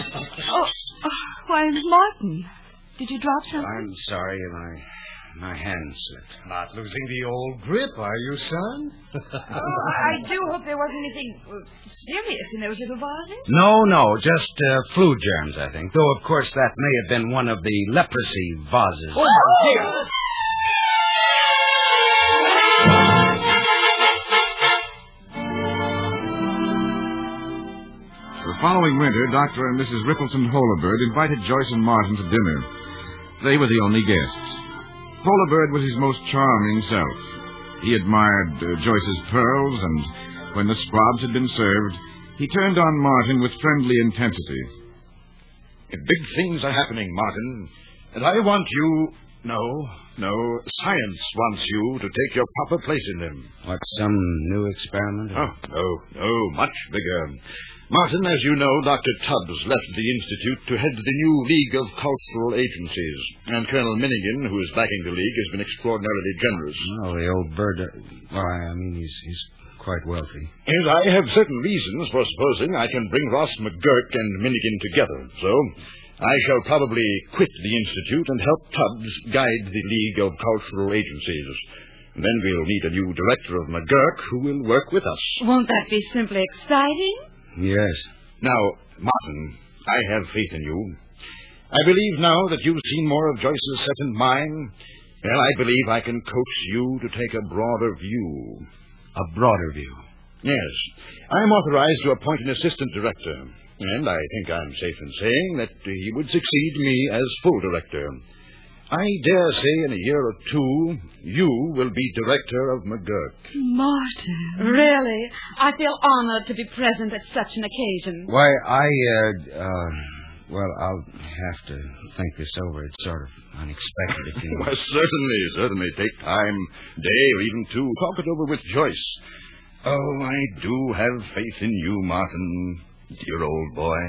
Why, Martin, did you drop something? I'm sorry, my hand slipped. Not losing the old grip, are you, son? I do hope there wasn't anything serious in those little vases. No, just flu germs, I think. Though, of course, that may have been one of the leprosy vases. Oh, dear. The following winter, Dr. and Mrs. Rippleton Holabird invited Joyce and Martin to dinner. They were the only guests. Holabird was his most charming self. He admired Joyce's pearls, and when the squabs had been served, he turned on Martin with friendly intensity. Big things are happening, Martin, and I want you... No, science wants you to take your proper place in them. What, some new experiment? Oh, no, much bigger. Martin, as you know, Dr. Tubbs left the Institute to head the new League of Cultural Agencies. And Colonel Minigan, who is backing the League, has been extraordinarily generous. Oh, the old bird... he's quite wealthy. And I have certain reasons for supposing I can bring Ross McGurk and Minigan together. So I shall probably quit the Institute and help Tubbs guide the League of Cultural Agencies. And then we'll need a new director of McGurk who will work with us. Won't that be simply exciting? Yes. Now, Martin, I have faith in you. I believe now that you've seen more of Joyce's set and mine, and I believe I can coax you to take a broader view. A broader view? Yes. I'm authorized to appoint an assistant director, and I think I'm safe in saying that he would succeed me as full director. I dare say in a year or two, you will be director of McGurk. Martin. Really? I feel honored to be present at such an occasion. Why, I'll have to think this over. It's sort of unexpected, if you know. Well, certainly. Take time, day or even two. Talk it over with Joyce. Oh, I do have faith in you, Martin, dear old boy.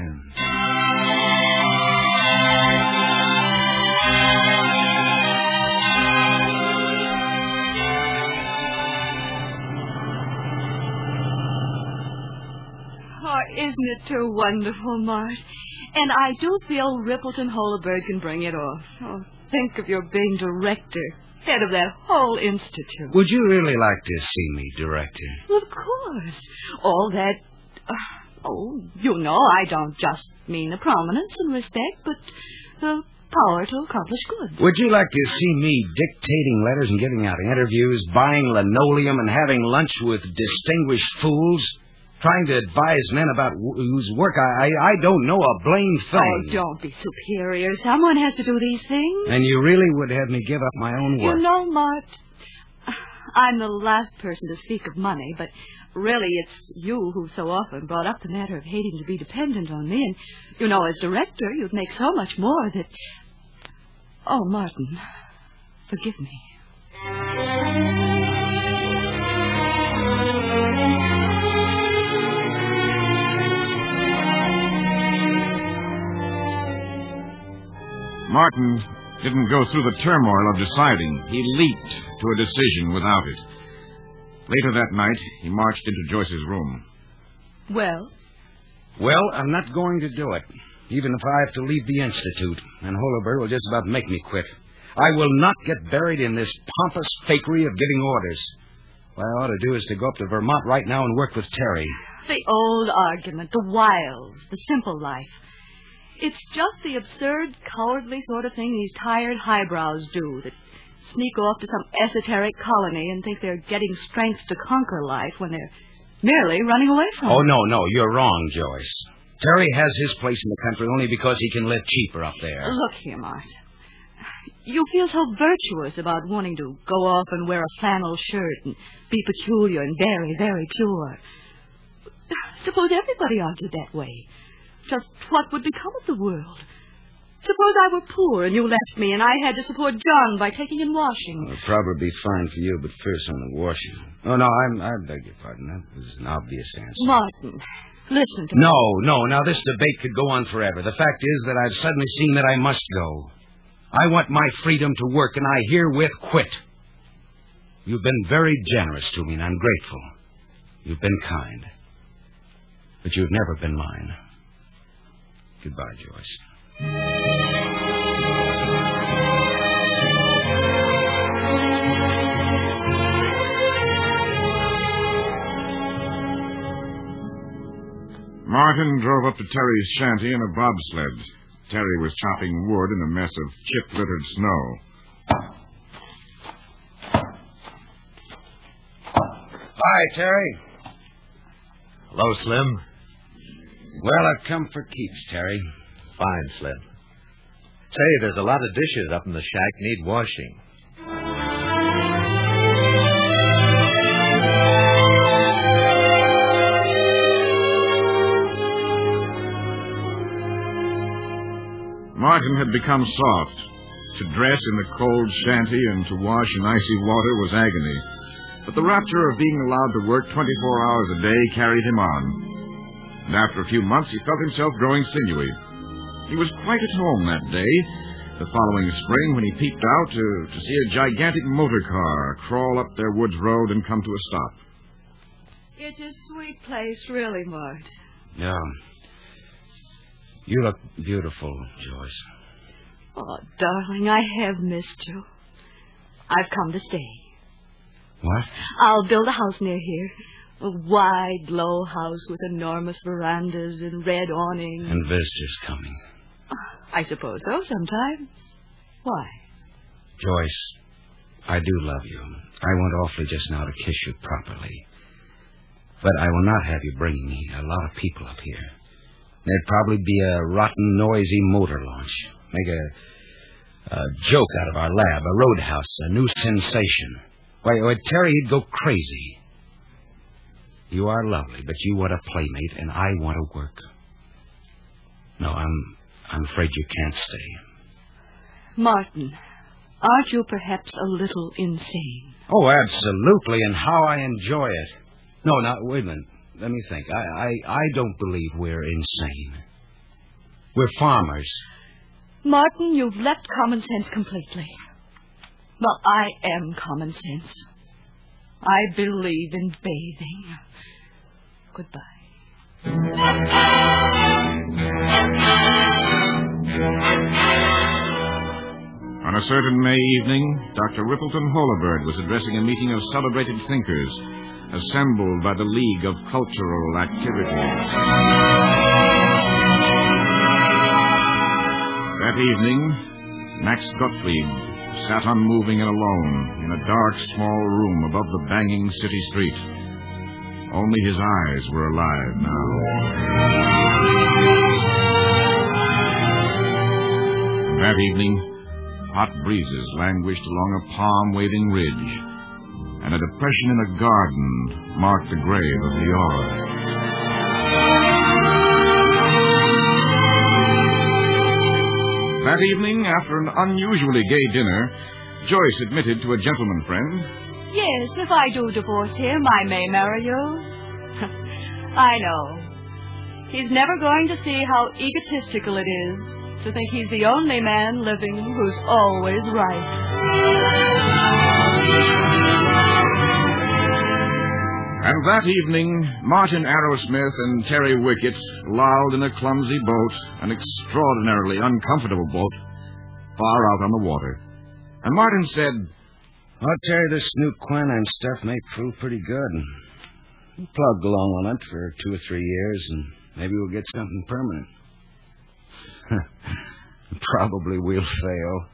Oh, isn't it too wonderful, Mart? And I do feel Rippleton Holabird can bring it off. Oh, think of your being director, head of that whole institute. Would you really like to see me director? Of course. All that... I don't just mean the prominence and respect, but the power to accomplish good. Would you like to see me dictating letters and giving out interviews, buying linoleum and having lunch with distinguished fools? trying to advise men about whose work I don't know a blamed thing. Oh, don't be superior. Someone has to do these things. And you really would have me give up my own work? You know, Mart, I'm the last person to speak of money, but really it's you who so often brought up the matter of hating to be dependent on me. And, you know, as director, you'd make so much more that... Oh, Martin, forgive me. Martin didn't go through the turmoil of deciding. He leaped to a decision without it. Later that night, he marched into Joyce's room. Well? Well, I'm not going to do it, even if I have to leave the Institute, and Holabird will just about make me quit. I will not get buried in this pompous fakery of giving orders. What I ought to do is to go up to Vermont right now and work with Terry. The old argument, the wiles, the simple life. It's just the absurd, cowardly sort of thing these tired highbrows do, that sneak off to some esoteric colony and think they're getting strength to conquer life when they're merely running away from it. Oh, no, you're wrong, Joyce. Terry has his place in the country only because he can live cheaper up there. Look here, Mart. You feel so virtuous about wanting to go off and wear a flannel shirt and be peculiar and very, very pure. Suppose everybody argued that way. Just what would become of the world? Suppose I were poor and you left me and I had to support John by taking in washing. Well, it'd probably be fine for you, but first on the washing. Oh, no, I beg your pardon. That was an obvious answer. Martin, listen to me. No. Now, this debate could go on forever. The fact is that I've suddenly seen that I must go. I want my freedom to work, and I herewith quit. You've been very generous to me, and I'm grateful. You've been kind. But you've never been mine. Goodbye, Joyce. Martin drove up to Terry's shanty in a bobsled. Terry was chopping wood in a mess of chip-littered snow. Hi, Terry. Hello, Slim. Well, I've come for keeps, Terry. Fine, Slim. Say, there's a lot of dishes up in the shack need washing. Martin had become soft. To dress in the cold shanty and to wash in icy water was agony. But the rapture of being allowed to work 24 hours a day carried him on. And after a few months, he felt himself growing sinewy. He was quite at home that day, the following spring, when he peeped out to see a gigantic motor car crawl up their woods road and come to a stop. It's a sweet place, really, Mart. Yeah. You look beautiful, Joyce. Oh, darling, I have missed you. I've come to stay. What? I'll build a house near here. A wide, low house with enormous verandas and red awnings. And visitors coming. I suppose so, sometimes. Why? Joyce, I do love you. I want awfully just now to kiss you properly. But I will not have you bringing me a lot of people up here. There'd probably be a rotten, noisy motor launch. Make a joke out of our lab, a roadhouse, a new sensation. Why, Terry, he'd go crazy. You are lovely, but you want a playmate, and I want to work. No, I'm afraid you can't stay. Martin, aren't you perhaps a little insane? Oh, absolutely, and how I enjoy it. No, now, wait a minute. Let me think. I don't believe we're insane. We're farmers. Martin, you've left common sense completely. Well, I am common sense. I believe in bathing. Goodbye. On a certain May evening, Dr. Rippleton Holabird was addressing a meeting of celebrated thinkers assembled by the League of Cultural Activities. That evening, Max Gottlieb sat unmoving and alone in a dark, small room above the banging city street. Only his eyes were alive now. That evening, hot breezes languished along a palm-waving ridge, and a depression in a garden marked the grave of Leora. That evening, after an unusually gay dinner, Joyce admitted to a gentleman friend, "Yes, if I do divorce him, I may marry you." I know. He's never going to see how egotistical it is to think he's the only man living who's always right. And that evening, Martin Arrowsmith and Terry Wickett lolled in a clumsy boat, an extraordinarily uncomfortable boat, far out on the water. And Martin said, "I'll tell you, this new quinine stuff may prove pretty good. We'll plug along on it for 2 or 3 years, and maybe we'll get something permanent. Probably we'll fail."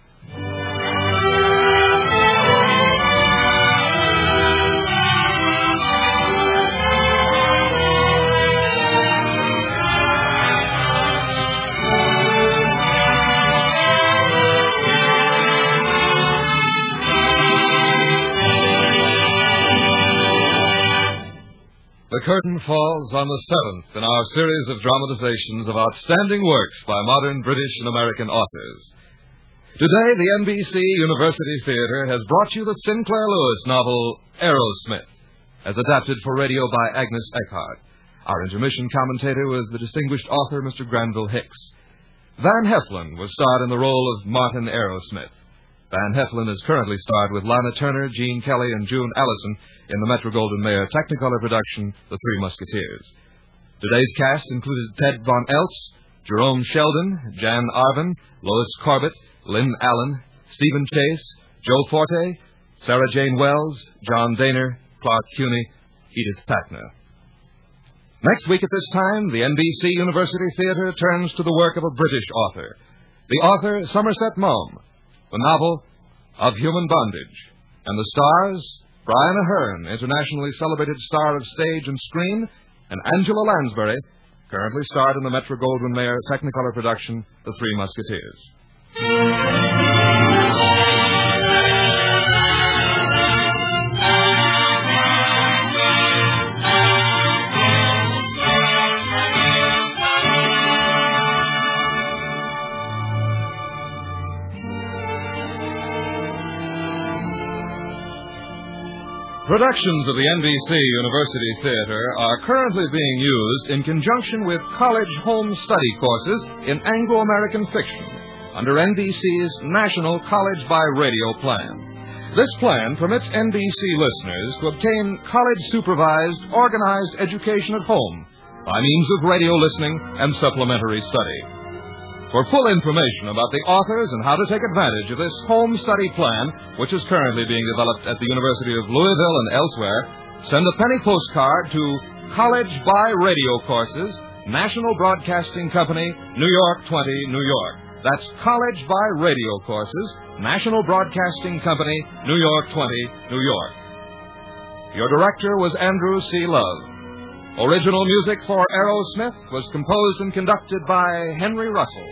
The curtain falls on the 7th in our series of dramatizations of outstanding works by modern British and American authors. Today, the NBC University Theater has brought you the Sinclair Lewis novel, Arrowsmith, as adapted for radio by Agnes Eckhart. Our intermission commentator was the distinguished author, Mr. Granville Hicks. Van Heflin was starred in the role of Martin Arrowsmith. Van Heflin is currently starred with Lana Turner, Gene Kelly, and June Allison in the Metro-Goldwyn-Mayer Technicolor production, The Three Musketeers. Today's cast included Ted Von Eltz, Jerome Sheldon, Jan Arvin, Lois Corbett, Lynn Allen, Stephen Chase, Joe Forte, Sarah Jane Wells, John Daner, Clark Cuney, Edith Tackner. Next week at this time, the NBC University Theater turns to the work of a British author. The author, Somerset Maugham. The novel, Of Human Bondage. And the stars, Brian Aherne, internationally celebrated star of stage and screen, and Angela Lansbury, currently starred in the Metro-Goldwyn-Mayer Technicolor production, The Three Musketeers. Productions of the NBC University Theater are currently being used in conjunction with college home study courses in Anglo-American fiction under NBC's National College by Radio plan. This plan permits NBC listeners to obtain college-supervised, organized education at home by means of radio listening and supplementary study. For full information about the authors and how to take advantage of this home study plan, which is currently being developed at the University of Louisville and elsewhere, send a penny postcard to College by Radio Courses, National Broadcasting Company, New York 20, New York. That's College by Radio Courses, National Broadcasting Company, New York 20, New York. Your director was Andrew C. Love. Original music for Arrowsmith was composed and conducted by Henry Russell.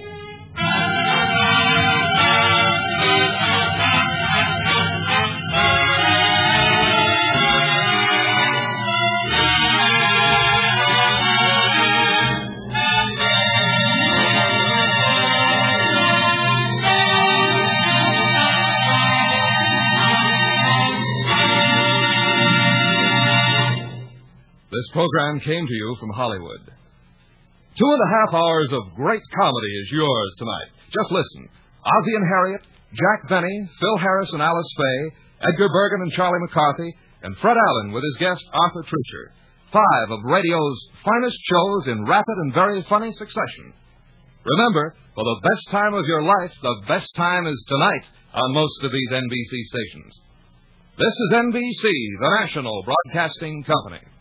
This program came to you from Hollywood. 2.5 hours of great comedy is yours tonight. Just listen. Ozzie and Harriet, Jack Benny, Phil Harris and Alice Faye, Edgar Bergen and Charlie McCarthy, and Fred Allen with his guest Arthur Treacher. 5 of radio's finest shows in rapid and very funny succession. Remember, for the best time of your life, the best time is tonight on most of these NBC stations. This is NBC, the National Broadcasting Company.